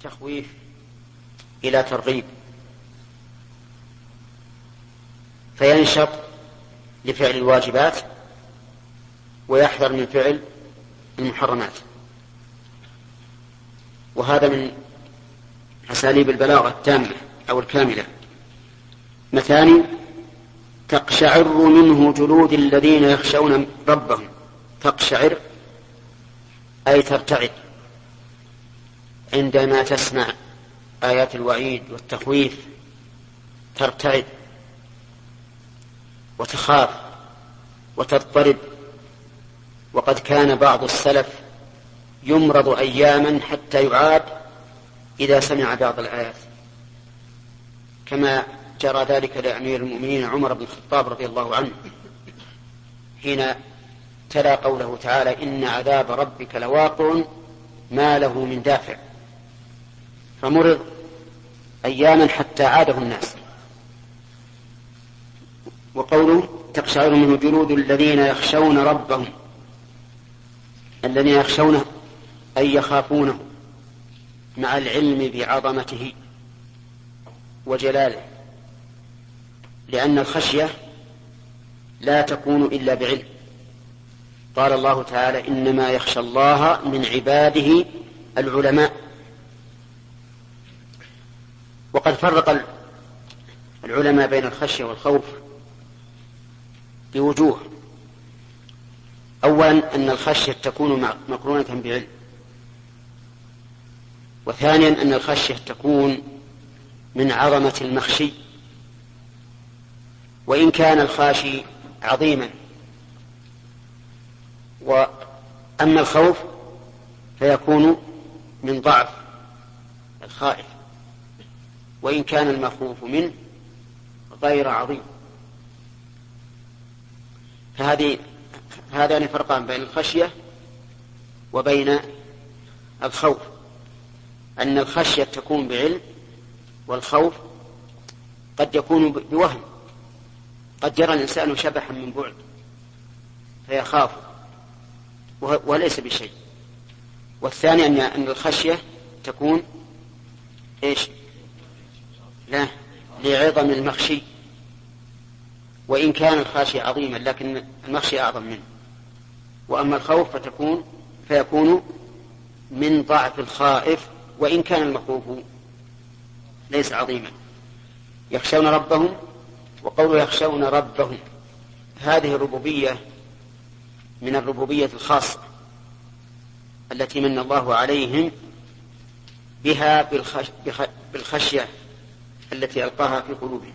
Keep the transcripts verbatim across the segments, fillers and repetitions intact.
التخويف إلى ترغيب، فينشط لفعل الواجبات ويحذر من فعل المحرمات. وهذا من أساليب البلاغة التامة أو الكاملة. مثاني: تقشعر منه جلود الذين يخشون ربهم. تقشعر أي ترتعد عندما تسمع آيات الوعيد والتخويف، ترتعد وتخاف وتضطرب. وقد كان بعض السلف يمرض أياما حتى يعاد إذا سمع بعض الآيات، كما جرى ذلك لأمير المؤمنين عمر بن الخطاب رضي الله عنه حين تلا قوله تعالى: إن عذاب ربك لواقع ما له من دافع، فمرض أياما حتى عاده الناس. وقوله: تقشعر منه جلود الذين يخشون ربهم. الذين يخشونه أي يخافونه مع العلم بعظمته وجلاله، لأن الخشية لا تكون إلا بعلم. قال الله تعالى: إنما يخشى الله من عباده العلماء. وقد فرق العلماء بين الخشية والخوف بوجوه. أولا أن الخشية تكون مقرونة بعلم، وثانيا أن الخشية تكون من عظمة المخشي، وإن كان الخاشي عظيما. وأما الخوف فيكون من ضعف الخائف، وإن كان المخوف منه غير عظيم. فهذه هذان فرقان بين الخشية وبين الخوف، أن الخشية تكون بعلم، والخوف قد يكون بوهم. قد يرى الإنسان شبحا من بعد فيخاف وليس بشيء. والثاني أن الخشية تكون إيش؟ لا، لعظم المخشي، وإن كان الخاشي عظيما لكن المخشي أعظم منه. وأما الخوف فتكون فيكون من ضعف الخائف، وإن كان المخوف ليس عظيما. يخشون ربهم، وقولوا يخشون ربهم هذه الربوبية من الربوبية الخاصة التي من الله عليهم بها بالخش... بالخشية التي ألقاها في قلوبهم.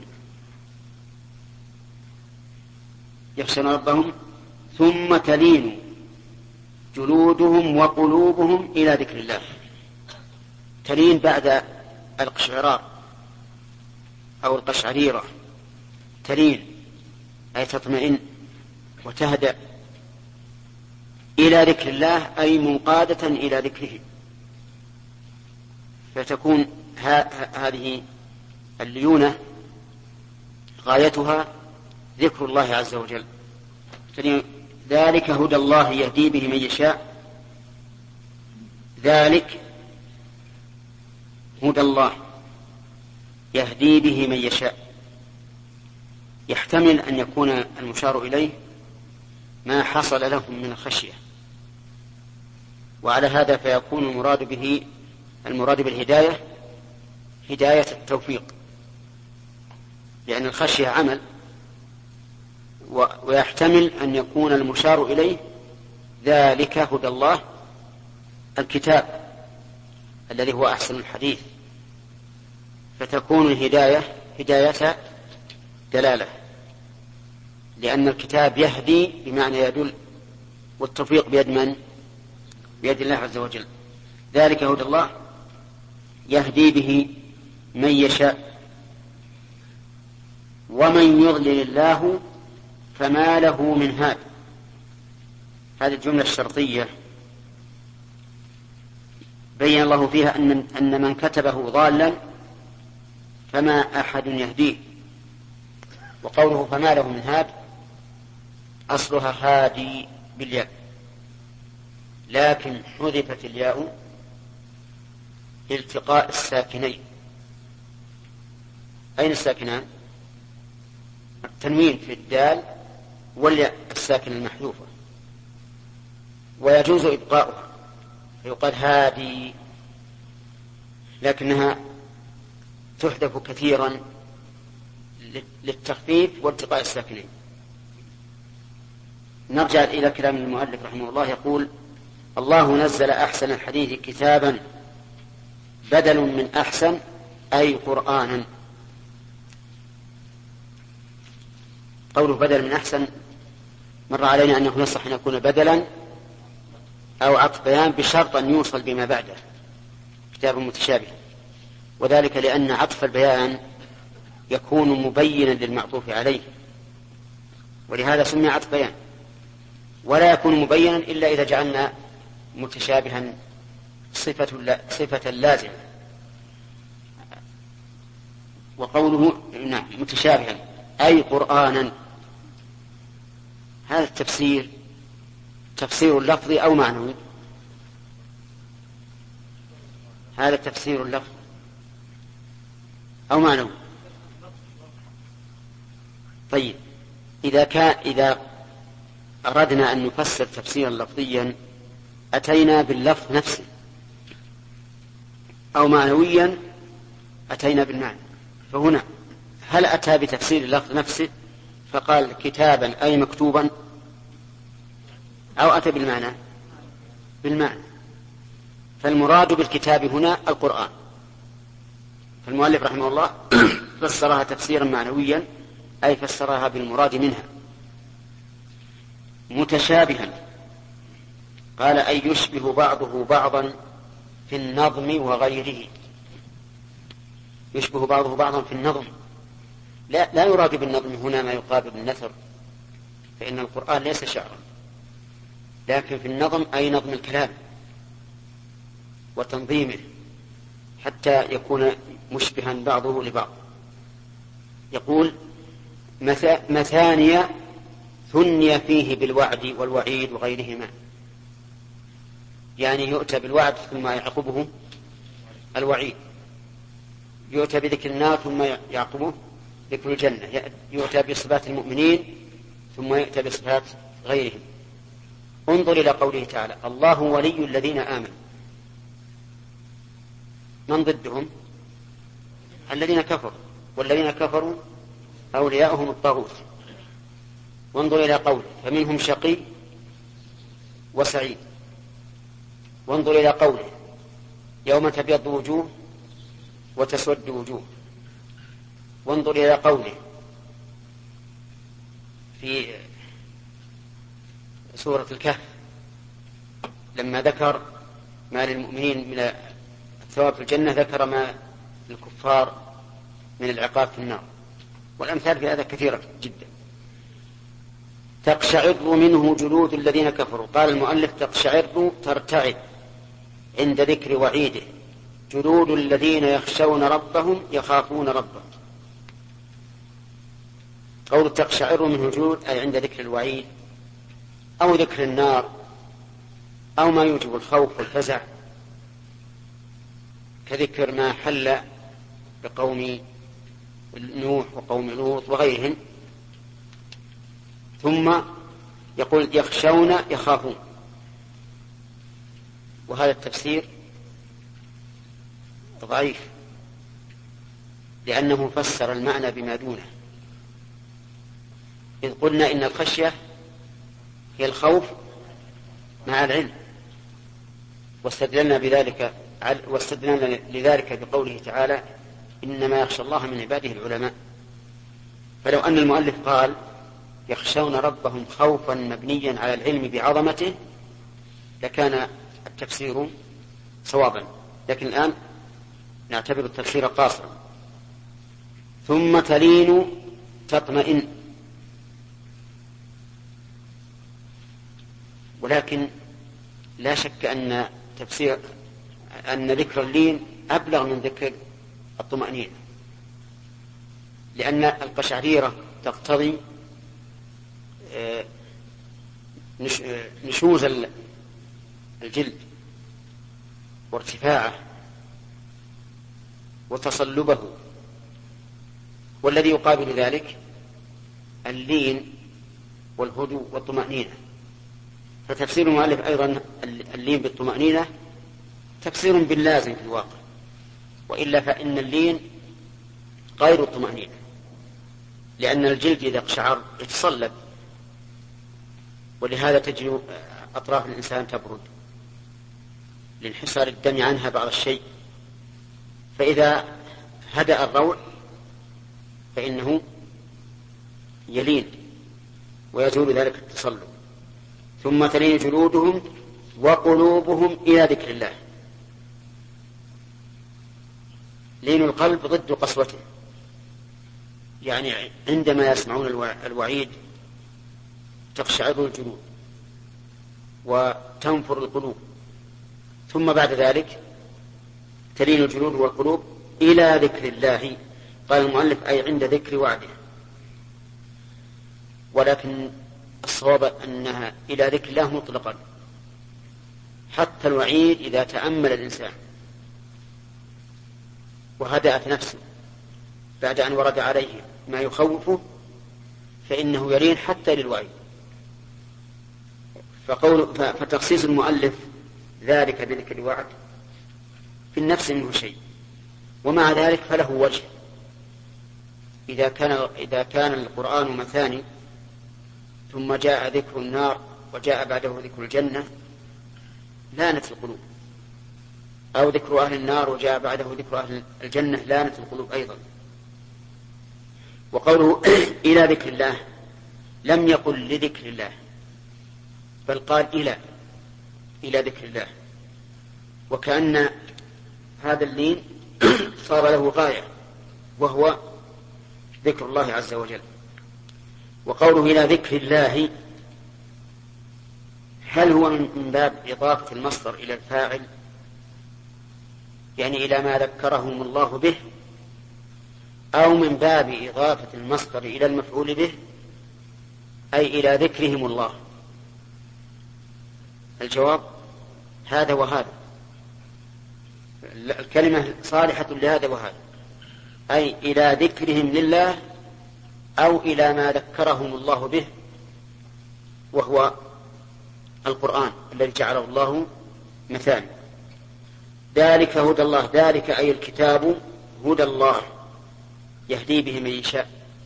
يخشون ربهم ثم تلين جلودهم وقلوبهم إلى ذكر الله. تلين بعد القشعرار أو القشعريرة، تلين أي تطمئن وتهدأ إلى ذكر الله، أي منقادة إلى ذكره. فتكون هذه الليونة غايتها ذكر الله عز وجل. ذلك هدى الله يهدي به من يشاء. ذلك هدى الله يهدي به من يشاء. يحتمل أن يكون المشار إليه ما حصل لهم من الخشية، وعلى هذا فيكون المراد به المراد بالهداية هداية التوفيق، لأن الخشية عمل. ويحتمل أن يكون المشار إليه ذلك هدى الله الكتاب الذي هو أحسن الحديث، فتكون الهداية هداية دلالة، لأن الكتاب يهدي بمعنى يدل، والتوفيق بيد من؟ بيد الله عز وجل. ذلك هدى الله يهدي به من يشاء ومن يضلل الله فما له من هاد. هذه الجملة الشرطية بين الله فيها أن أن من كتبه ضالا فما أحد يهديه. وقوله فما له من هاد أصلها هادي بالياء، لكن حذفت الياء التقاء الساكنين. أين الساكنان؟ التنوين في الدال والياء الساكنة المحذوفة، ويجوز إبقاؤها فيقال هادي، لكنها تحذف كثيرا للتخفيف والتقاء الساكنين. نرجع إلى كلام المؤلف رحمه الله، يقول: الله نزل أحسن الحديث كتابا بدل من أحسن أي قرآنا. قوله بدل من أحسن مر علينا أنه يصح أن يكون بدلا أو عطف بيان بشرط أن يوصل بما بعده كتاب متشابه، وذلك لأن عطف البيان يكون مبينا للمعطوف عليه، ولهذا سمي عطف بيان، ولا يكون مبينا إلا إذا جعلنا متشابها صفة, صفة لازمة. وقوله نعم متشابها أي قرآنا، هذا التفسير تفسير لفظي أو معنوي؟ هذا تفسير لفظي أو معنوي؟ طيب، إذا كان إذا أردنا أن نفسر تفسيرا لفظيا أتينا باللفظ نفسه، أو معنويا أتينا بالمعنى. فهنا هل أتى بتفسير اللفظ نفسه فقال كتابا أي مكتوبا، أو أتى بالمعنى؟ بالمعنى. فالمراد بالكتاب هنا القرآن، فالمؤلف رحمه الله فسرها تفسيرا معنويا، أي فسرها بالمراد منها. متشابها قال أي يشبه بعضه بعضا في النظم وغيره. يشبه بعضه بعضا في النظم، لا, لا يراد بالنظم هنا ما يقابل النثر، فإن القرآن ليس شعرا، لكن في النظم أي نظم الكلام وتنظيمه حتى يكون مشبها بعضه لبعض. يقول مثانية ثني فيه بالوعد والوعيد وغيرهما، يعني يؤتى بالوعد ثم يعقبه الوعيد، يؤتى بذكر النار ثم يعقبه ذكر الجنة، يؤتى بصفات المؤمنين ثم يؤتى بصفات غيرهم. انظر إلى قوله تعالى: الله ولي الذين آمنوا. من ضدهم؟ الذين كفروا، والذين كفروا أولياؤهم الطاغوت. وانظر إلى قوله: فمنهم شقي وسعيد. وانظر إلى قوله: يوم تبيض وجوه وتسود وجوه. وانظر إلى قوله في سورة الكهف لما ذكر ما للمؤمنين من الثواب في الجنة، ذكر ما للكفار من العقاب في النار، والأمثال في هذا كثيرة جدا. تقشعر منه جلود الذين كفروا. قال المؤلف: تقشعر ترتعد عند ذكر وعيده، جلود الذين يخشون ربهم يخافون ربهم. قول تقشعر منه جلود أي عند ذكر الوعيد أو ذكر النار أو ما يوجب الخوف والفزع، كذكر ما حل بقوم نوح وقوم لوط وغيرهم. ثم يقول يخشون يخافون، وهذا التفسير ضعيف لأنه فسر المعنى بما دونه، إذ قلنا إن الخشية هي الخوف مع العلم، واستدللنا بذلك واستدللنا لذلك بقوله تعالى: إنما يخشى الله من عباده العلماء. فلو أن المؤلف قال يخشون ربهم خوفا مبنيا على العلم بعظمته لكان التفسير صوابا، لكن الآن نعتبر التفسير قاصرا. ثم تلين تطمئن، ولكن لا شك أن تفسير أن ذكر اللين أبلغ من ذكر الطمأنينة، لأن القشعريرة تقتضي نشوز الجلد وارتفاعه، وتصلبه، والذي يقابل ذلك اللين والهدوء والطمأنينة. فتفسير المؤلف أيضا اللين بالطمأنينة تفسير باللازم في الواقع، وإلا فإن اللين غير الطمأنينة، لأن الجلد إذا اقشعر يتصلب، ولهذا تجد أطراف الإنسان تبرد لانحسار الدم عنها بعض الشيء، فإذا هدأ الروع فإنه يلين ويزول ذلك التصلب. ثم تلين جلودهم وقلوبهم إلى ذكر الله. لين القلب ضد قسوته، يعني عندما يسمعون الوعيد تقشعر الجلود وتنفر القلوب. ثم بعد ذلك تلين الجلود والقلوب إلى ذكر الله. قال المؤلف أي عند ذكر وعده، ولكن الصواب أنها إلى ذكر الله مطلقا، حتى الوعيد إذا تأمل الإنسان وهدأت نفسه بعد أن ورد عليه ما يخوفه فإنه يلين حتى للوعيد. فقول فتخصيص المؤلف ذلك بذكر الوعد في النفس منه شيء، ومع ذلك فله وجه. إذا كان إذا كان القرآن مثاني ثم جاء ذكر النار وجاء بعده ذكر الجنة لانت القلوب، أو ذكر أهل النار وجاء بعده ذكر أهل الجنة لانت القلوب أيضا. وقوله إلى ذكر الله لم يقل لذكر الله، بل قال إلى إلى ذكر الله، وكأن هذا اللين صار له غاية وهو ذكر الله عز وجل. وقوله إلى ذكر الله هل هو من باب إضافة المصدر إلى الفاعل، يعني إلى ما ذكرهم الله به، أو من باب إضافة المصدر إلى المفعول به أي إلى ذكرهم الله؟ الجواب هذا وهذا، الكلمة صالحة لهذا وهذا، أي إلى ذكرهم لله أو إلى ما ذكرهم الله به وهو القرآن الذي جعله الله مثال. ذلك هدى الله، ذلك أي الكتاب هدى الله يهدي به من يشاء.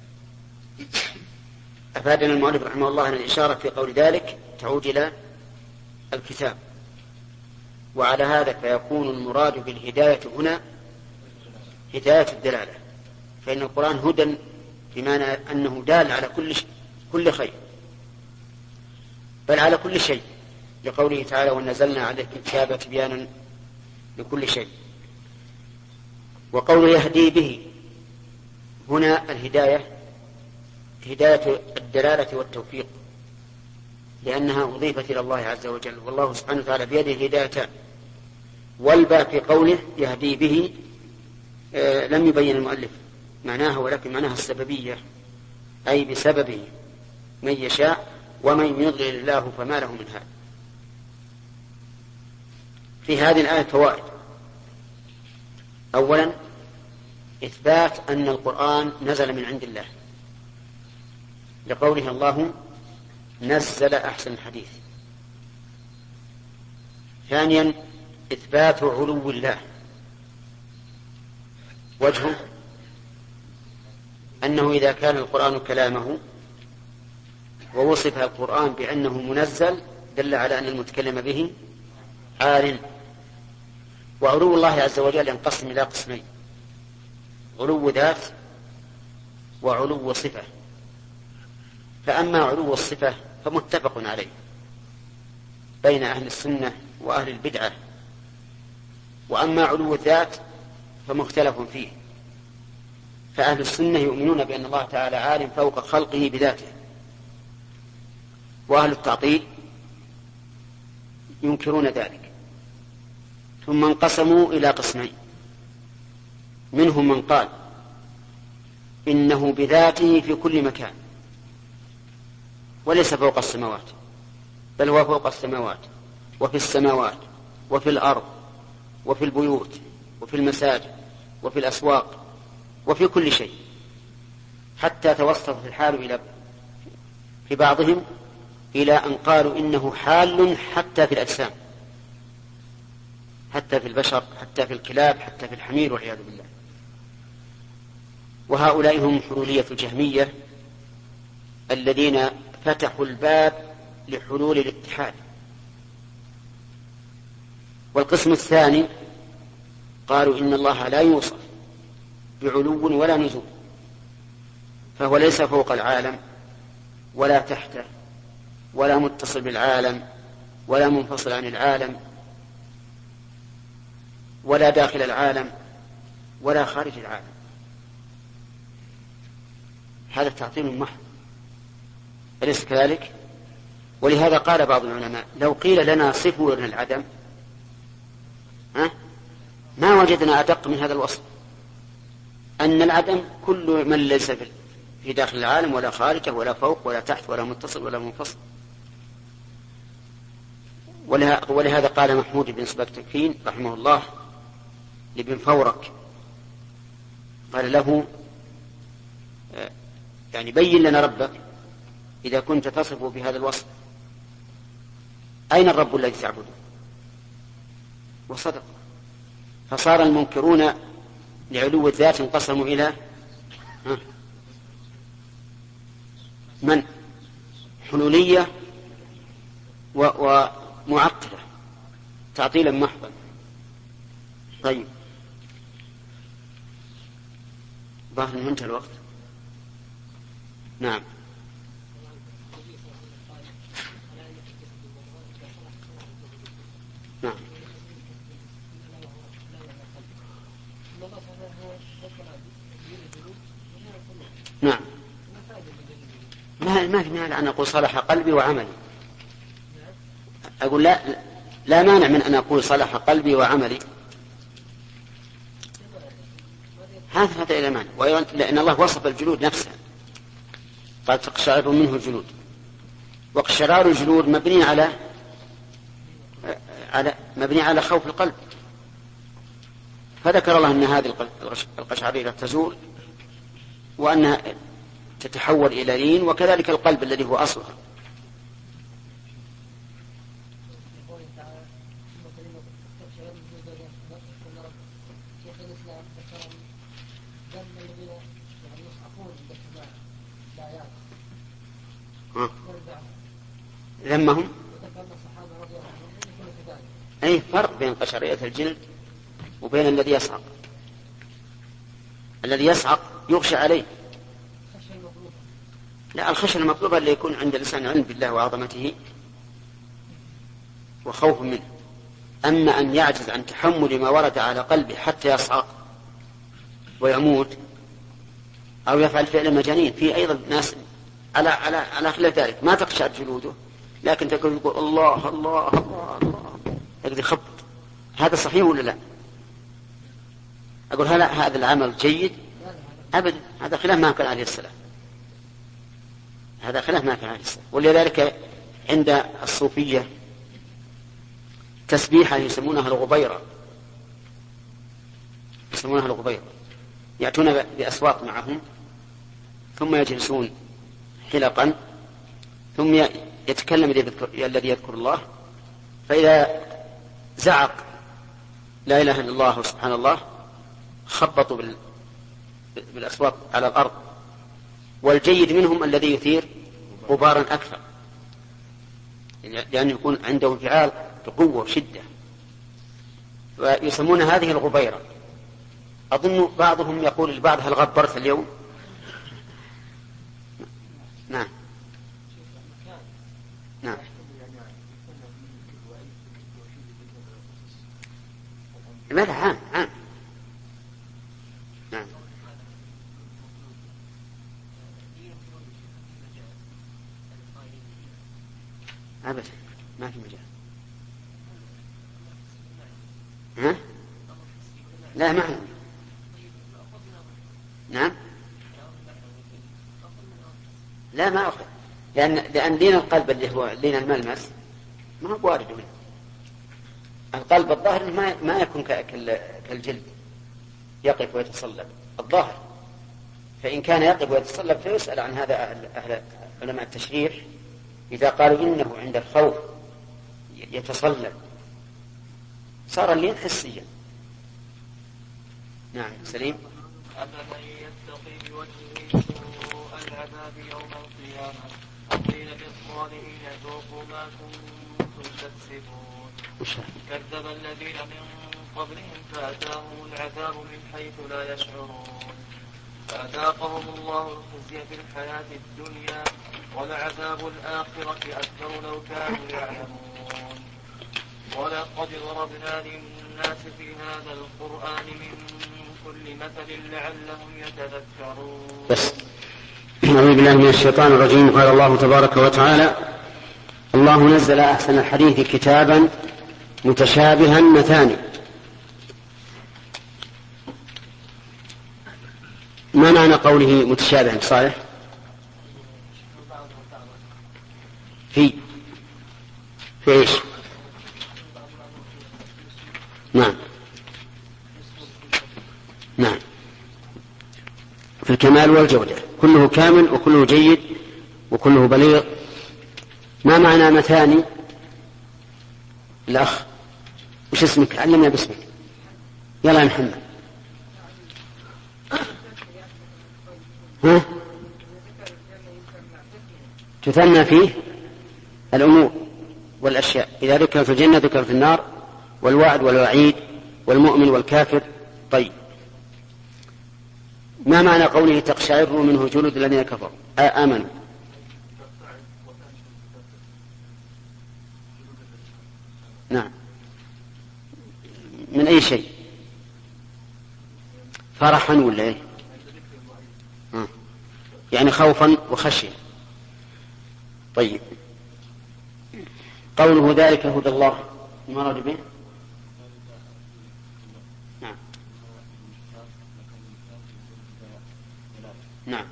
أفادنا المؤلف رحمه الله أن الإشارة في قول ذلك تعود إلى الكتاب، وعلى هذا فيكون المراد بالهداية هنا هداية الدلالة، فإن القرآن هدى بمعنى أنه دال على كل شيء كل خير، بل على كل شيء، لقوله تعالى ونزلنا عليك الكتاب تبيانا لكل شيء. وقوله يهدي به هنا الهداية هداية الدلالة والتوفيق، لأنها أضيفت إلى الله عز وجل، والله سبحانه وتعالى بيده هدايتان. والباء في قوله يهدي به آه لم يبين المؤلف معناها، ولكن معناها السببية، أي بسببه من يشاء ومن يضلل الله فما له من هاد. في هذه الآية فوائد. أولا إثبات أن القرآن نزل من عند الله، لقوله الله نزل أحسن الحديث. ثانيا إثبات علو الله، وجهه أنه إذا كان القرآن كلامه ووصف القرآن بأنه منزل دل على أن المتكلم به عال. وعلو الله عز وجل ينقسم إلى قسمين: علو ذات وعلو صفة. فأما علو الصفة فمتفق عليه بين أهل السنة وأهل البدعة، وأما علو الذات فمختلف فيه، فأهل السنة يؤمنون بأن الله تعالى عالم فوق خلقه بذاته، وأهل التعطيل ينكرون ذلك. ثم انقسموا إلى قسمين: منهم من قال إنه بذاته في كل مكان وليس فوق السماوات، بل هو فوق السماوات وفي السماوات وفي الأرض وفي البيوت وفي المساجد وفي الأسواق وفي كل شيء، حتى توصلت الحال إلى في بعضهم إلى أن قالوا إنه حال حتى في الأجسام، حتى في البشر، حتى في الكلاب، حتى في الحمير والعياذ بالله. وهؤلاء هم حلولية الجهمية الذين فتحوا الباب لحلول الاتحاد. والقسم الثاني قالوا إن الله لا يوصف بعلو ولا نزول، فهو ليس فوق العالم ولا تحته ولا متصل بالعالم ولا منفصل عن العالم ولا داخل العالم ولا خارج العالم. هذا تعطيل محض، أليس كذلك؟ ولهذا قال بعض العلماء لو قيل لنا صفوا لنا العدم ها؟ ما وجدنا أدق من هذا الوصف، أن العدم كل من ليس في داخل العالم ولا خارجه ولا فوق ولا تحت ولا متصل ولا منفصل. ولهذا قال محمود بن سبكتكين رحمه الله لابن فورك، قال له يعني بين لنا ربك إذا كنت تصفه بهذا الوصف، أين الرب الذي تعبده؟ وصدق. فصار المنكرون لعلو الذات انقسموا إلى من؟ حلولية ومعطلة، تعطيلا محضا. طيب، ظاهر أنه انتهى الوقت. نعم. نعم. نعم. ما ما في مانع أن أقول صلح قلبي وعملي. أقول لا لا مانع من أن أقول صلح قلبي وعملي، هذا هذا إلى مانع. لأن الله وصف الجلود نفسها، قال تقشعر منه الجلود، واقشرار الجلود مبني على على مبني على خوف القلب، فذكر الله أن هذه القشعريرة تزول وأنها تتحول إلى لين، وكذلك القلب الذي هو أصلها. ذمهم أي فرق بين قشعريرة الجلد وبين الذي يصعق. الذي يصعق يغشى عليه، لا، الخشية المطلوبة اللي يكون عند الإنسان علم بالله وعظمته وخوف منه. أما أن يعجز عن تحمل ما ورد على قلبه حتى يصعق ويموت أو يفعل فعل مجانين، في أيضا ناس على على على خلاف ذلك ما تقشعر جلوده، لكن تقول يقول الله الله الله الله يقدر يخبط. هذا صحيح ولا لا؟ أقول هل هذا العمل جيد؟ أبدا، هذا خلاف ما كان عليه السلام، هذا خلاف ما كان عليه السلام. ولذلك عند الصوفية تسبيحة يسمونها الغبيرة، يسمونها الغبيرة، يأتون بأصوات معهم ثم يجلسون حلقا، ثم يتكلم الذي يذكر الله، فإذا زعق لا إله إلا الله سبحان الله خبطوا بالأصوات على الأرض. والجيد منهم الذي يثير غبارا أكثر، لأن يكون عنده انفعال بقوة وشدة، ويسمون هذه الغبيرة. أظن بعضهم يقول لبعض هل غبرت اليوم؟ نعم نعم. ماذا عام عام نعم. أبدا ما في مجال. ها؟ لا ما هو. نعم لا ما أخذ، لأن لأن دين القلب اللي هو دين الملمس ما هو وارد منه. القلب الظاهر ما ما يكون كالجلد، يقف ويتصلب الظاهر، فإن كان يقف ويتصلب فيسأل عن هذا أهل, أهل علماء التشريح إذا قالوا إنه عند الخوف يتصلب صار اللين حسيا. نعم سليم. أفمن يتقي بوجهه سوء العذاب يوم القيامة قيل للظالمين ذوقوا ما كنتم تكسبون كذب الذين من قبلهم فأتاهم العذاب من حيث لا يشعرون فأذاقهم الله الخزي في الحياة الدنيا ولعذاب الآخرة أكبر لو كانوا يعلمون ولقد ضربنا للناس في هذا القرآن من كل مثل لعلهم يتذكرون. بس أعوذ بالله من الشيطان الرجيم. قال الله تبارك وتعالى: الله نزل أحسن الحديث كتابا متشابها مثاني. ما معنى قوله متشابها صالح؟ في في ايش؟ نعم نعم في الكمال والجودة، كله كامل وكله جيد وكله بليغ. ما معنى مثاني؟ الأخ وش اسمك؟ علمنا باسمك. يلا يا محمد. ها؟ تثنى فيه الأمور والأشياء، إذا ذكر في الجنة ذكر في النار، والوعد والوعيد والمؤمن والكافر. طيب، ما معنى قوله تقشعر منه جلود الذين كفروا آمنوا؟ نعم، من أي شيء؟ فرحا ولا إيه؟ آه. يعني خوفا وخشية. طيب، قوله ذلك هدى الله المراد به؟ نعم نعم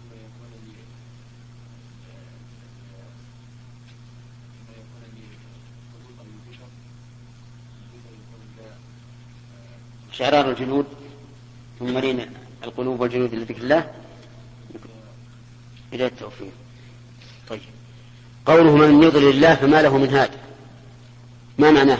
شعرار الجلود ثم مرين القلوب والجلود لذكر الله إلى التوفيق. طيب، قوله من يضلل الله فما له من هاد، ما معناه؟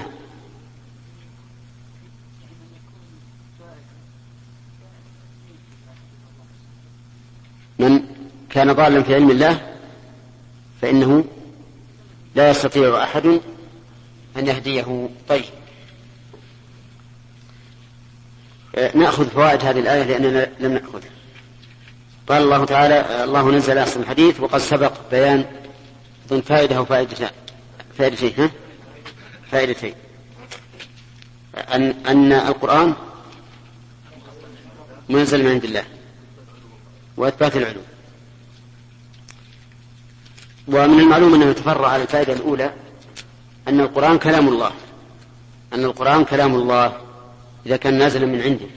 من كان ضالا في علم الله فإنه لا يستطيع أحد أن يهديه. طيب، نأخذ فوائد هذه الآية لأننا لم نأخذها. قال الله تعالى: الله نزل أحسن الحديث، وقد سبق بيان ضمن فائدة وفائدتين فائدتين ها؟ فائدتين أن, أن القرآن منزل من عند الله وإثبات العلوم. ومن المعلوم أنه يتفرع على الفائدة الأولى أن القرآن كلام الله، أن القرآن كلام الله إذا كان نازلا من عنده.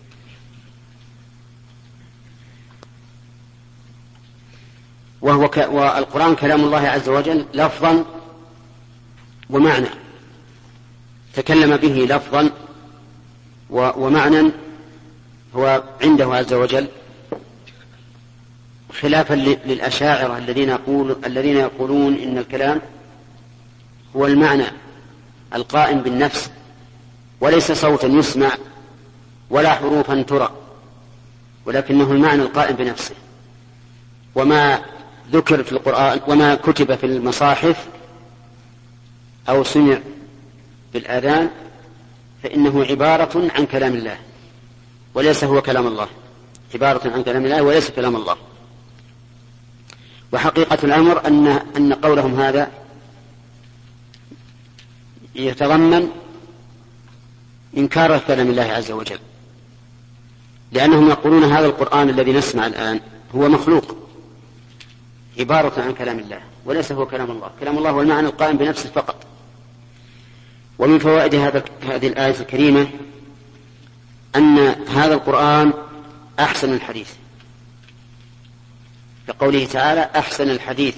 وهو ك... والقرآن كلام الله عز وجل لفظا ومعنى، تكلم به لفظا و... ومعنى هو عنده عز وجل، خلافا للأشاعرة الذين يقول الذين يقولون إن الكلام هو المعنى القائم بالنفس وليس صوتا يسمع ولا حروفا ترى، ولكنه المعنى القائم بنفسه. وما ذكر في القرآن وما كتب في المصاحف أو سمع بالآذان فإنه عبارة عن كلام الله وليس هو كلام الله، عبارة عن كلام الله وليس كلام الله. وحقيقة الأمر أن أن قولهم هذا يتضمن إنكار كلام الله عز وجل، لأنهم يقولون هذا القرآن الذي نسمع الآن هو مخلوق، عبارة عن كلام الله وليس هو كلام الله. كلام الله هو المعنى القائم بنفسه فقط. ومن فوائد هذا هذه الآية الكريمة أن هذا القرآن أحسن الحديث، لقوله تعالى أحسن الحديث،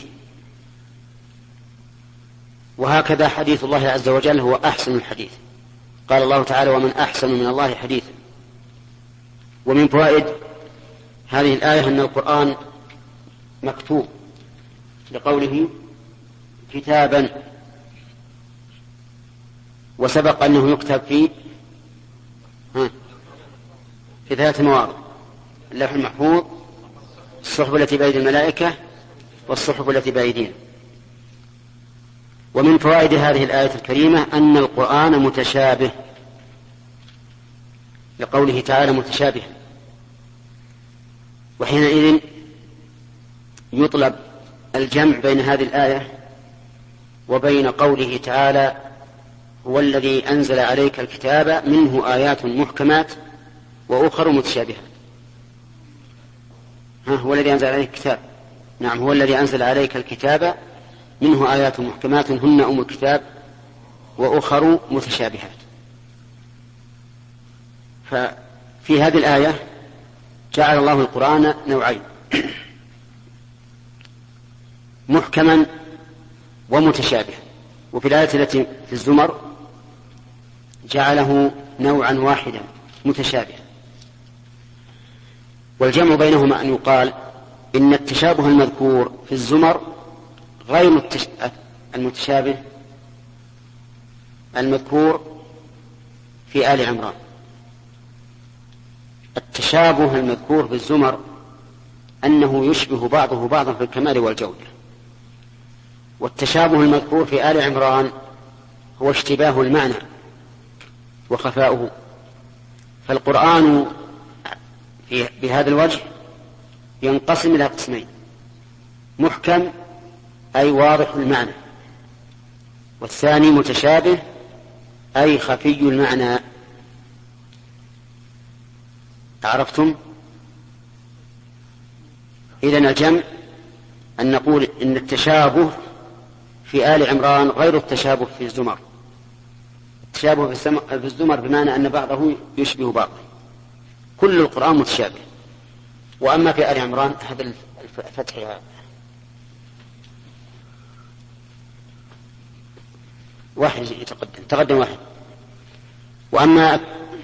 وهكذا حديث الله عز وجل هو أحسن الحديث. قال الله تعالى: ومن أحسن من الله حديثا. ومن فوائد هذه الآية أن القرآن مكتوب لقوله كتابا، وسبق أنه يكتب في ها في ثلاث مواضع: اللوح المحفوظ، الصحف التي بأيدي الملائكة، والصحف التي بأيدينا. ومن فوائد هذه الآية الكريمة أن القرآن متشابه لقوله تعالى متشابه، وحينئذ يطلب الجمع بين هذه الآية وبين قوله تعالى هو الذي أنزل عليك الكتاب منه آيات محكمات وأخر متشابهات. ها هو الذي أنزل عليك الكتاب، نعم هو الذي أنزل عليك الكتاب منه آيات محكمات هن أم الكتاب وأخر متشابهات. ففي هذه الآية جعل الله القرآن نوعين: محكما ومتشابه. وفي الآية التي في الزمر جعله نوعا واحدا متشابه. والجمع بينهما أن يقال إن التشابه المذكور في الزمر غير المتشابه المذكور في آل عمران. التشابه المذكور في الزمر أنه يشبه بعضه بعضا في الكمال والجودة، والتشابه المذكور في آل عمران هو اشتباه المعنى وخفاؤه. فالقرآن في بهذا الوجه ينقسم إلى قسمين: محكم أي واضح المعنى، والثاني متشابه أي خفي المعنى. عرفتم؟ إذن الجمع أن نقول إن التشابه في آل عمران غير التشابه في الزمر. التشابه في الزمر بمعنى أن بعضه يشبه بعضه، كل القرآن متشابه. وأما في آل عمران هذا الفتح واحد يتقدم تقدم واحد. وأما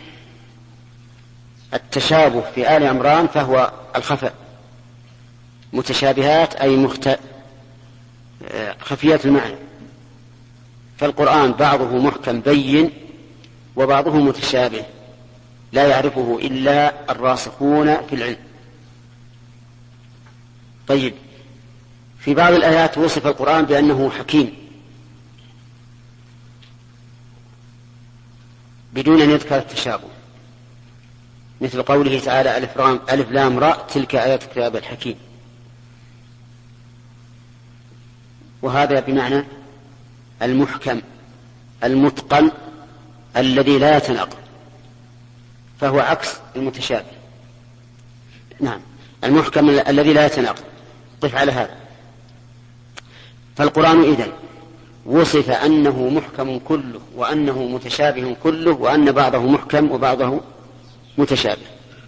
التشابه في آل عمران فهو الخفاء، متشابهات أي مخت... خفيات المعنى. فالقرآن بعضه محكم بين وبعضه متشابه لا يعرفه إلا الراسخون في العلم. طيب، في بعض الآيات وصف القرآن بأنه حكيم بدون أن يذكر التشابه، مثل قوله تعالى ألف لام راء تلك آيات الكتاب الحكيم، وهذا بمعنى المحكم المتقن الذي لا يتناقض، فهو عكس المتشابه. نعم، المحكم الذي لا يتناقض. قف على هذا. فالقرآن إذن وصف أنه محكم كله وأنه متشابه كله وأن بعضه محكم وبعضه متشابه.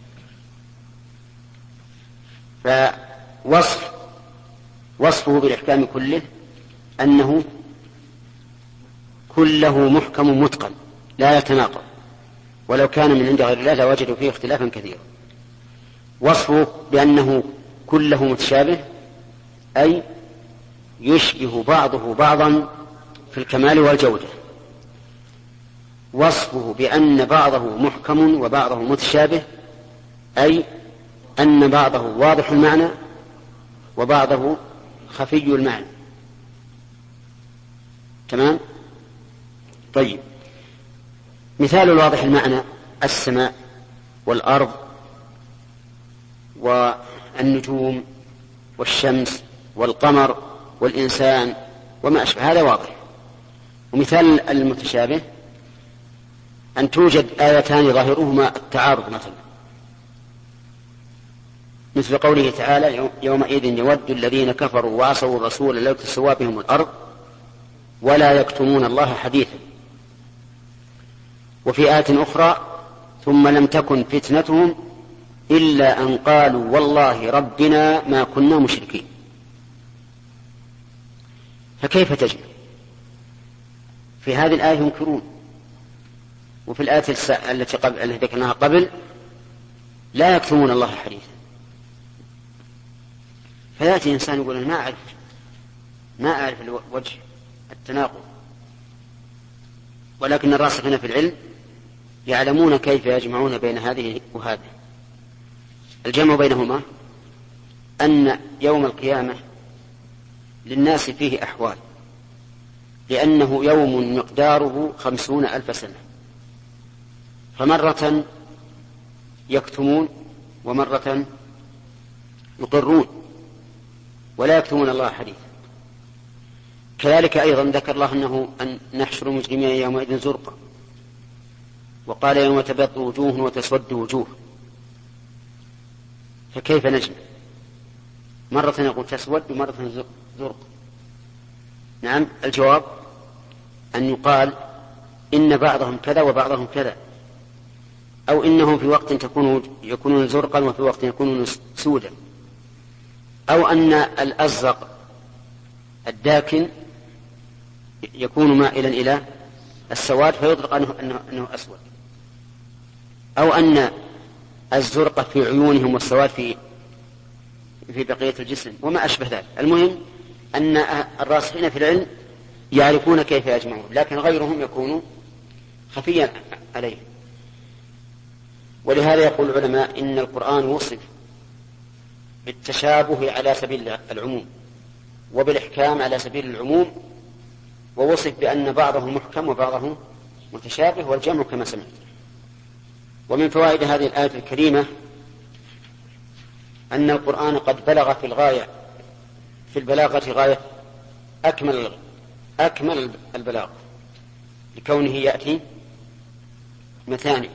فوصف وصفه بالإحكام كله أنه كله محكم متقن لا يتناقض، ولو كان من عند غير الله لوجدوا فيه اختلافا كثيرا. وصفه بأنه كله متشابه أي يشبه بعضه بعضا في الكمال والجودة. وصفه بأن بعضه محكم وبعضه متشابه أي أن بعضه واضح المعنى وبعضه خفي المعنى. تمام؟ طيب، مثال الواضح المعنى السماء والأرض والنجوم والشمس والقمر والإنسان وما أشبه، هذا واضح. ومثال المتشابه أن توجد آيتان ظاهرهما التعارض، مثلا مثل قوله تعالى يومئذ يود الذين كفروا وعصوا الرسول لو تسوى بهم الأرض ولا يكتمون الله حديثا. وفي آية أخرى ثم لم تكن فتنتهم إلا أن قالوا والله ربنا ما كنا مشركين. فكيف تجمع؟ في هذه الآية ينكرون، وفي الآية التي قبل التي ذكرناها قبل لا يكتمون الله حديثا. فيأتي إنسان يقول أنا ما أعرف ما أعرف وجه التناقض، ولكن الراسخين في العلم يعلمون كيف يجمعون بين هذه وهذه. الجمع بينهما أن يوم القيامة للناس فيه أحوال، لأنه يوم مقداره خمسون ألف سنة، فمرة يكتمون ومرة يقرون ولا يكتمون الله حديثا. كذلك أيضا ذكر الله أنه أن نحشر المجرمين يومئذ زرقا، وقال يوم تبيض وجوه وتسود وجوه، فكيف نجمع؟ مرة يقول تسود ومرة زرق. نعم، الجواب أن يقال إن بعضهم كذا وبعضهم كذا، أو إنهم في وقت تكون يكونون زرقا وفي وقت يكونون سودا، أو أن الأزرق الداكن يكون مائلا إلى السواد فيطلق أنه, أنه, أنه أسود، أو أن الزرق في عيونهم والسواد في في بقية الجسم وما أشبه ذلك. المهم أن الراسخين في العلم يعرفون كيف يجمعون، لكن غيرهم يكون خفيا عليه. ولهذا يقول العلماء إن القرآن وصف بالتشابه على سبيل العموم وبالإحكام على سبيل العموم، ووصف بأن بعضه محكم وبعضه متشابه، والجمع كما سمعت. ومن فوائد هذه الآية الكريمة أن القرآن قد بلغ في الغاية في البلاغة غاية أكمل أكمل البلاغ، لكونه يأتي مثاني.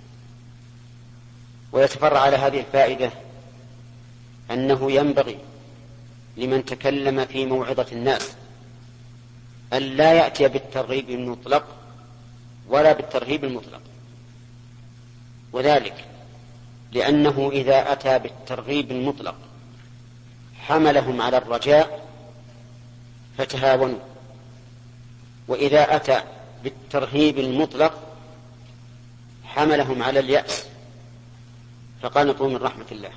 ويتفرع على هذه الفائدة أنه ينبغي لمن تكلم في موعظة الناس أن لا يأتي بالترغيب المطلق ولا بالترهيب المطلق، وذلك لأنه إذا أتى بالترغيب المطلق حملهم على الرجاء فتهاونوا، وإذا أتى بالترهيب المطلق حملهم على اليأس فقانطوا من رحمة الله.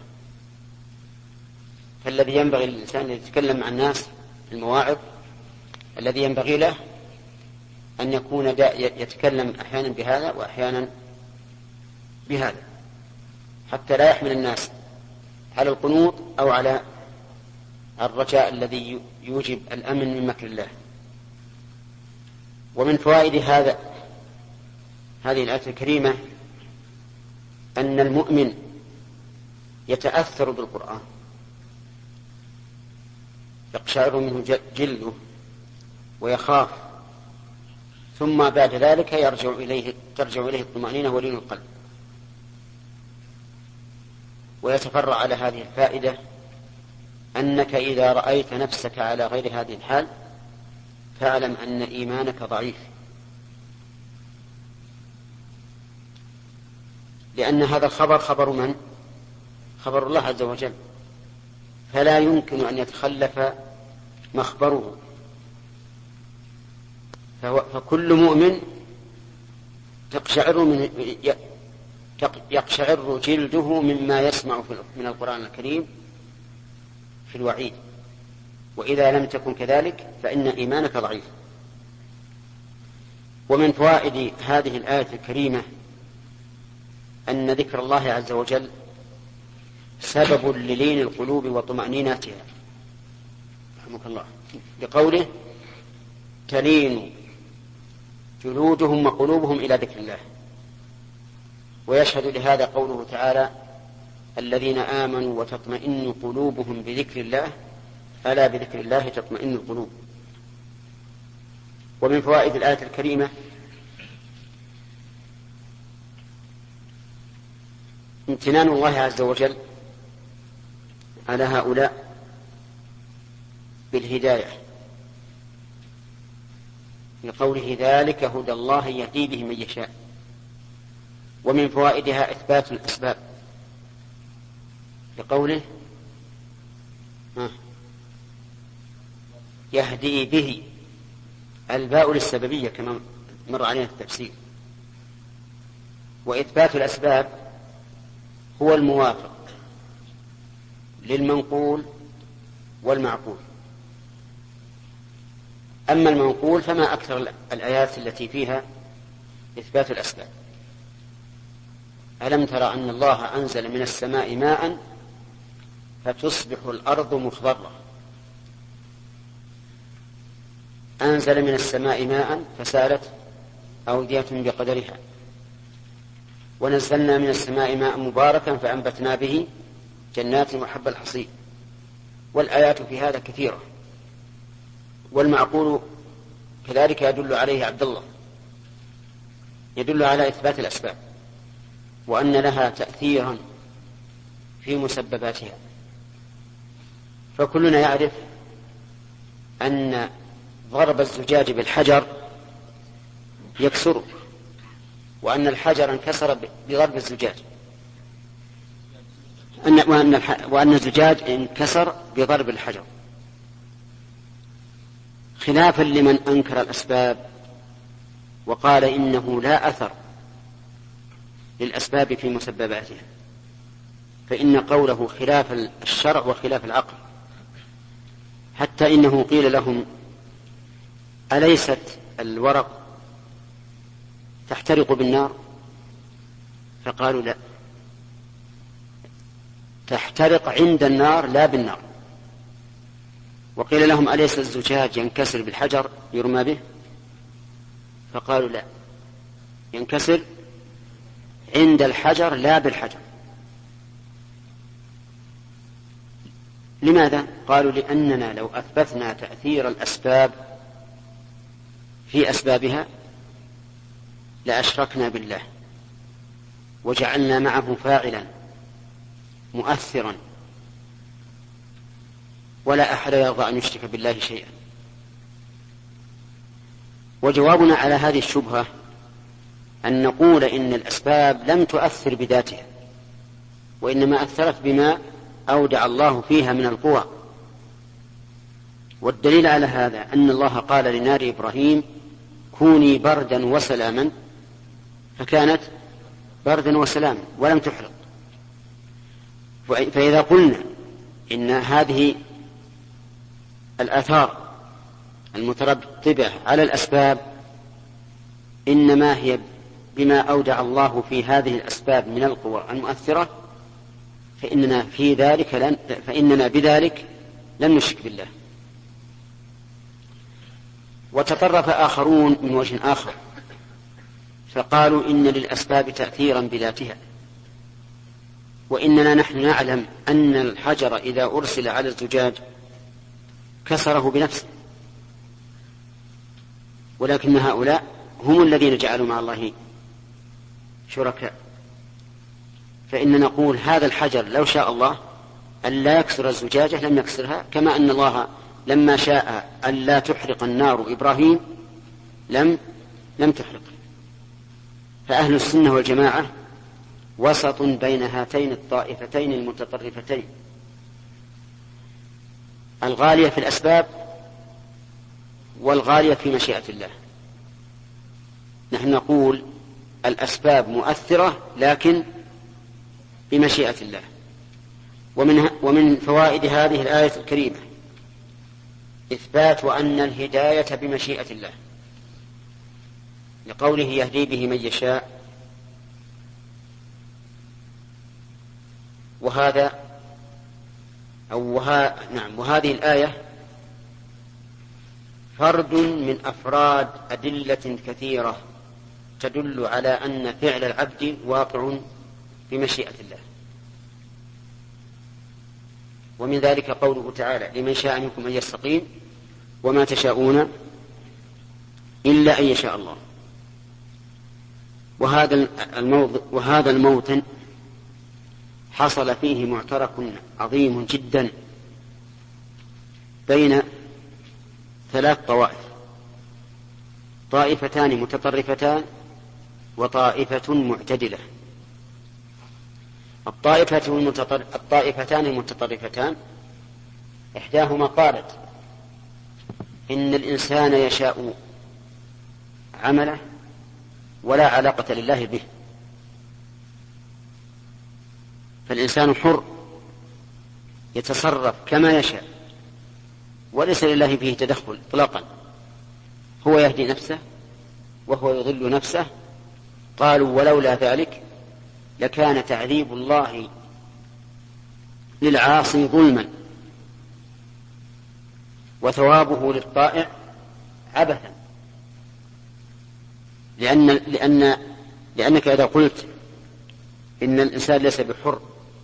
فالذي ينبغي للإنسان أن يتكلم مع الناس في المواعظ الذي ينبغي له أن يكون يتكلم أحيانا بهذا وأحيانا بهذا، حتى لا يحمل الناس على القنوط أو على الرجاء الذي يوجب الأمن من مكر الله. ومن فوائد هذا هذه الآية الكريمة أن المؤمن يتأثر بالقرآن، يقشعر منه جلده ويخاف، ثم بعد ذلك يرجع إليه ترجع إليه الطمأنينة ولين القلب. ويتفرع على هذه الفائدة أنك إذا رأيت نفسك على غير هذه الحال فاعلم أن إيمانك ضعيف، لأن هذا الخبر خبر من؟ خبر الله عز وجل، فلا يمكن أن يتخلف مخبره. فكل مؤمن تقشعر من يقشعر جلده مما يسمع من القرآن الكريم في الوعيد، وإذا لم تكن كذلك فإن إيمانك ضعيف. ومن فوائد هذه الآية الكريمة أن ذكر الله عز وجل سبب للين القلوب وطمأنينتها، رحمك الله، بقوله تلين جلودهم وقلوبهم إلى ذكر الله. ويشهد لهذا قوله تعالى الذين آمنوا وتطمئن قلوبهم بذكر الله ألا بذكر الله تطمئن القلوب. ومن فوائد الآية الكريمة امتنان الله عز وجل على هؤلاء بالهداية، لقوله ذلك هدى الله يهدي به من يشاء. ومن فوائدها إثبات الأسباب، لقوله يهدي به، الباء للسببية كما مر علينا في التفسير. وإثبات الأسباب هو الموافق للمنقول والمعقول. أما المنقول فما أكثر الآيات التي فيها إثبات الأسباب. ألم ترى أن الله أنزل من السماء ماء فتصبح الأرض مخضرة. أنزل من السماء ماء فسالت أودية بقدرها. ونزلنا من السماء ماء مباركا فأنبتنا به جنات وحب الحصيد. والآيات في هذا كثيرة. والمعقول كذلك يدل عليه عبد الله، يدل على إثبات الأسباب وأن لها تأثيرا في مسبباتها. فكلنا يعرف أن ضرب الزجاج بالحجر يكسره، وأن الحجر انكسر بضرب الزجاج، وأن, وأن الزجاج انكسر بضرب الحجر، خلافا لمن أنكر الأسباب وقال إنه لا أثر للأسباب في مسبباتها، فإن قوله خلاف الشرع وخلاف العقل. حتى إنه قيل لهم: أليست الورق تحترق بالنار؟ فقالوا: لا، تحترق عند النار لا بالنار. وقيل لهم: أليس الزجاج ينكسر بالحجر يرمى به؟ فقالوا: لا، ينكسر عند الحجر لا بالحجر. لماذا؟ قالوا: لأننا لو أثبتنا تأثير الأسباب في أسبابها لأشركنا بالله وجعلنا معه فاعلا مؤثرا، ولا أحد يرضى أن يشرك بالله شيئا. وجوابنا على هذه الشبهة أن نقول إن الأسباب لم تؤثر بذاتها، وإنما أثرت بما أودع الله فيها من القوى. والدليل على هذا أن الله قال لنار إبراهيم: كوني بردا وسلاما، فكانت بردا وسلاما ولم تحرق. فإذا قلنا إن هذه الآثار المترتبة على الأسباب إنما هي بما أودع الله في هذه الأسباب من القوى المؤثرة، فإننا في ذلك لن فإننا بذلك لن نشرك بالله. وتطرف آخرون من وجه آخر فقالوا إن للأسباب تأثيرا بذاتها، وإننا نحن نعلم أن الحجر إذا أرسل على الزجاج كسره بنفسه، ولكن هؤلاء هم الذين جعلوا مع الله شركاء. فإن نقول هذا الحجر لو شاء الله أن لا يكسر الزجاجة لم يكسرها، كما أن الله لما شاء أن لا تحرق النار إبراهيم لم لم تحرق. فأهل السنة والجماعة وسط بين هاتين الطائفتين المتطرفتين، الغالية في الأسباب والغالية في مشيئة الله. نحن نقول الأسباب مؤثرة لكن بمشيئة الله. ومن, ومن فوائد هذه الآية الكريمة إثبات أن الهداية بمشيئة الله، لقوله: يهدي به من يشاء. وهذا أو وها نعم وهذه الآية فرد من أفراد أدلة كثيرة تدل على أن فعل العبد واقع بمشيئة الله. ومن ذلك قوله تعالى: لمن شاء منكم أن يستقيم وما تشاءون إلا أن يشاء الله. وهذا الموضع وهذا الموطن حصل فيه معترك عظيم جدا بين ثلاث طوائف: طائفتان متطرفتان وطائفة معتدلة. الطائفة المتطر... الطائفتان المتطرفتان إحداهما قالت إن الإنسان يشاء عمله ولا علاقة لله به، فالإنسان حر يتصرف كما يشاء وليس لله فيه تدخل إطلاقا، هو يهدي نفسه وهو يضل نفسه. قالوا ولولا ذلك لكان تعذيب الله للعاصي ظلما وثوابه للطائع عبثا، لأن لأن لأنك إذا قلت إن الإنسان ليس بحر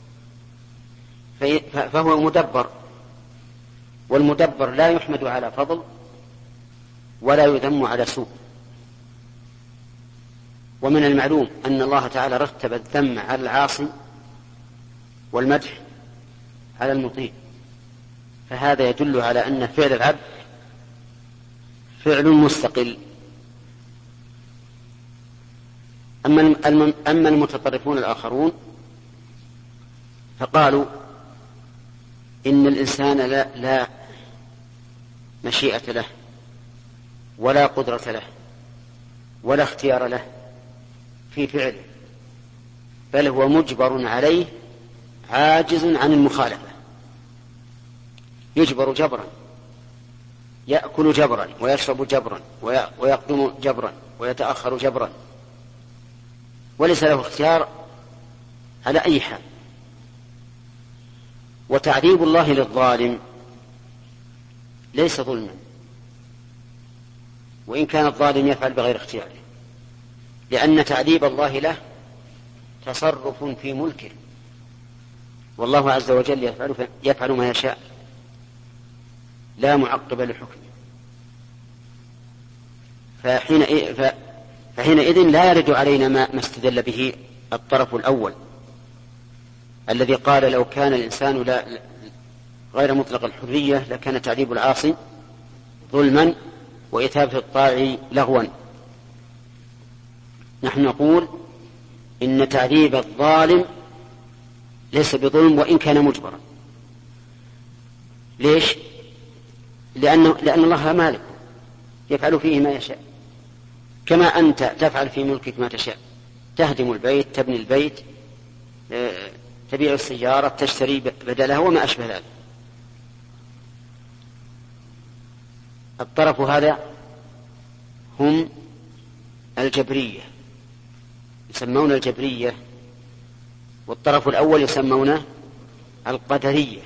فهو مدبر، والمدبر لا يحمد على فضل ولا يذم على سوء. ومن المعلوم أن الله تعالى رتب الذم على العاصي والمدح على المطيع، فهذا يدل على أن فعل العبد فعل مستقل. أما المتطرفون الآخرون فقالوا إن الإنسان لا, لا مشيئة له ولا قدرة له ولا اختيار له في فعله، بل هو مجبر عليه عاجز عن المخالفة، يجبر جبرا، يأكل جبرا ويشرب جبرا ويقدم جبرا ويتأخر جبرا، وليس له اختيار على أي حال. وتعذيب الله للظالم ليس ظلما، وإن كان الظالم يفعل بغير اختياره، لأن تعذيب الله له تصرف في ملكه، والله عز وجل يفعل, يفعل ما يشاء لا معقب لحكمه. فحين فحينئذ لا يرد علينا ما استدل به الطرف الأول الذي قال لو كان الإنسان لا غير مطلق الحرية لكان تعذيب العاصي ظلما وإثابة الطاعن لغوا. نحن نقول إن تعذيب الظالم ليس بظلم وإن كان مجبرا. ليش؟ لأن, لأن الله مالك يفعل فيه ما يشاء، كما أنت تفعل في ملكك ما تشاء، تهدم البيت، تبني البيت، تبيع السيارة، تشتري بدلها وما أشبه ذلك. الطرف هذا هم الجبرية، يسمون الجبرية، والطرف الأول يسمونه القدرية.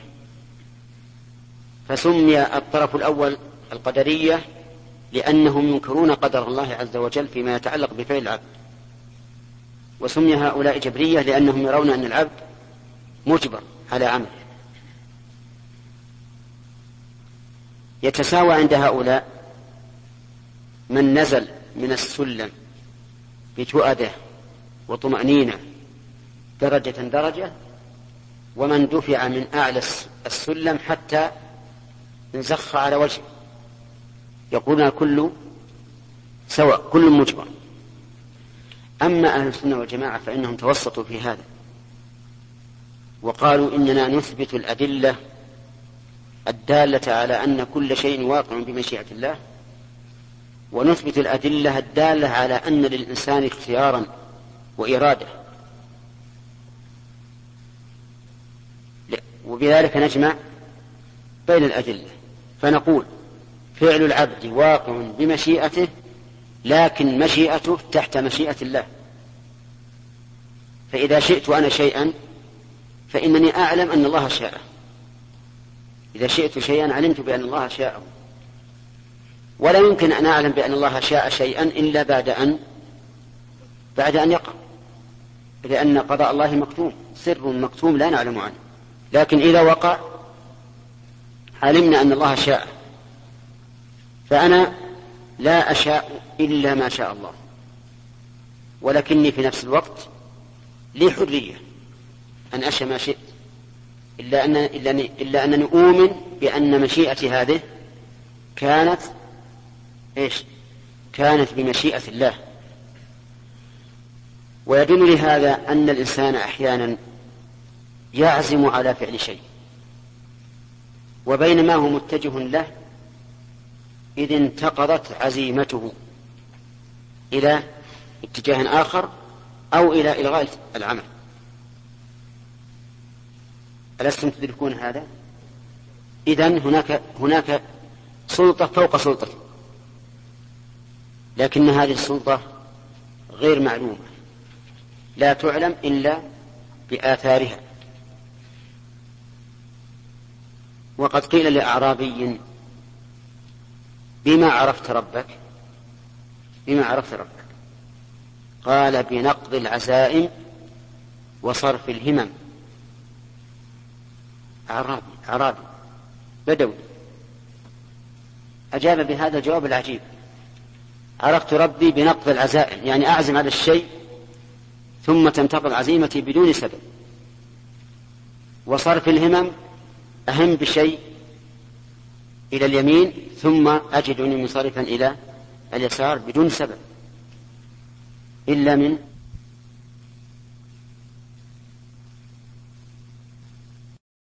فسمي الطرف الأول القدرية لأنهم ينكرون قدر الله عز وجل فيما يتعلق بفعل العبد، وسمي هؤلاء جبرية لأنهم يرون أن العبد مجبر على عمله. يتساوى عند هؤلاء من نزل من السلم بتؤده وطمأنينة درجة درجة، ومن دفع من أعلى السلم حتى انزخ على وجهه، يقولون كل سواء، كل مجبر. أما أهل السنة والجماعة فإنهم توسطوا في هذا وقالوا إننا نثبت الأدلة الدالة على أن كل شيء واقع بمشيئة الله، ونثبت الأدلة الدالة على أن للإنسان اختيارا وإرادة، وبذلك نجمع بين الأدلة. فنقول فعل العبد واقع بمشيئته، لكن مشيئته تحت مشيئة الله. فإذا شئت أنا شيئا فإنني أعلم أن الله شاءه، إذا شئت شيئا علمت بأن الله شاءه، ولا يمكن أن أعلم بأن الله شاء شيئا إلا بعد أن بعد أن يقع، لأن قضاء الله مكتوم، سر مكتوم لا نعلم عنه. لكن إذا وقع علمنا أن الله شاء، فأنا لا أشاء إلا ما شاء الله، ولكني في نفس الوقت لي حرية أن أشاء ما شئت، إلا, أن إلا, إلا أنني أؤمن بأن مشيئتي هذه كانت إيش؟ كانت بمشيئة الله. ويدل لهذا أن الإنسان أحيانا يعزم على فعل شيء، وبينما هو متجه له إذ انتقضت عزيمته إلى اتجاه آخر أو إلى إلغاء العمل. ألستم تدركون هذا؟ إذن هناك هناك سلطة فوق سلطته، لكن هذه السلطة غير معلومة، لا تعلم إلا بآثارها. وقد قيل لأعرابي: بما عرفت ربك؟ بما عرفت ربك؟ قال: بنقض العزائم وصرف الهمم. أعرابي أعرابي بدوي أجاب بهذا الجواب العجيب: عرفت ربي بنقض العزائم، يعني أعزم على الشيء ثم تنتقض عزيمتي بدون سبب، وصرف الهمم أهم بشيء إلى اليمين ثم أجدني منصرفا إلى اليسار بدون سبب إلا من